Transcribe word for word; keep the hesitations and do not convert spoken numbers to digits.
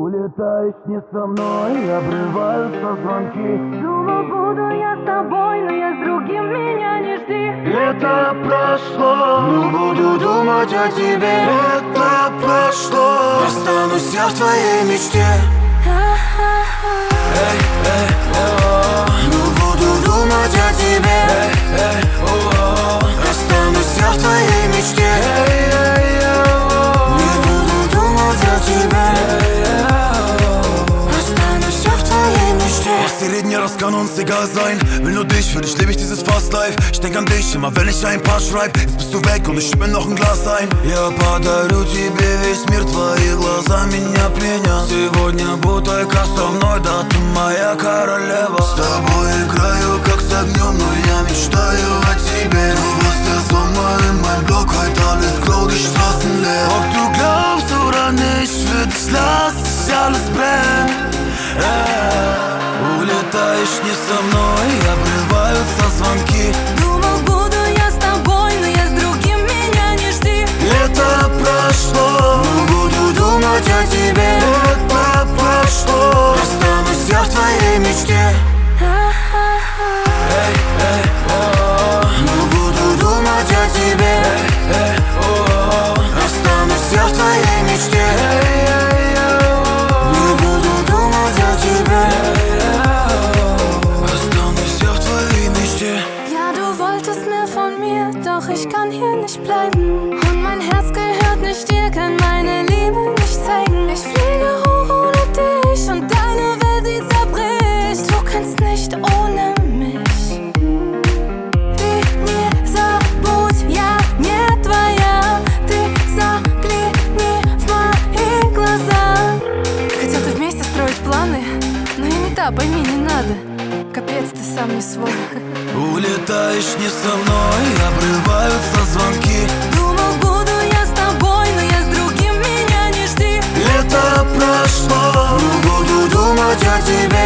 Улетаешь не со мной, обрываются звонки. Думал, буду я с тобой, но я с другим, меня не жди. Лето прошло, но буду думать о тебе. Лето прошло, останусь я в твоей мечте. Эй, эй, о, но буду думать о тебе. Эй, эй, о, останусь я в твоей мечте. Эй, эй, о, не буду думать о тебе. Останусь я в твоей мечте. Was die reden, ja das kann uns egal sein. Will nur dich, für dich lebe ich dieses Fast Life. Ich denk an dich, immer wenn ich ein paar schreib. Jetzt bist du weg und ich schütt mir noch ein Glas ein. Я подарю тебе весь мир, твои глаза меня пленят. Сегодня будь только со мной, да ты моя королева. С тобой играю как с огнем, но я мечтаю о тебе. Du warst der Sommer in meinem Block, heute alles grau, die Straßen leer. Ob du glaubst oder nicht, für dich lass ich alles brennen. Улетаешь не со мной, обрываются звонки. Думал, буду я с тобой, но я с другим, меня не жди. Лето прошло, но буду думать о тебе. Лето прошло, останусь я в твоей мечте. Эй, эй, о, но буду думать о тебе. Эй, эй, о, останусь я в твоей мечте. Эй, эй, о, не буду думать о тебе. Останусь я в твоей мечте. Ja, du wolltest mehr von mir, doch ich kann hier nicht bleiben. Und mein Herz gehört nicht dir, kann meine Liebe nicht zeigen. Ich fliege hoch ohne dich und deine Welt, sie zerbricht. Du kannst nicht ohne mich. Ты не забудь, я не твоя. Ты загляни в мои глаза. Хотел ты вместе строить планы, но я не та, пойми, не надо. Капец, ты сам не свой. Улетаешь не со мной, обрываются звонки. Думал, буду я с тобой, но я с другим, меня не жди. Лето прошло, но буду думать о тебе.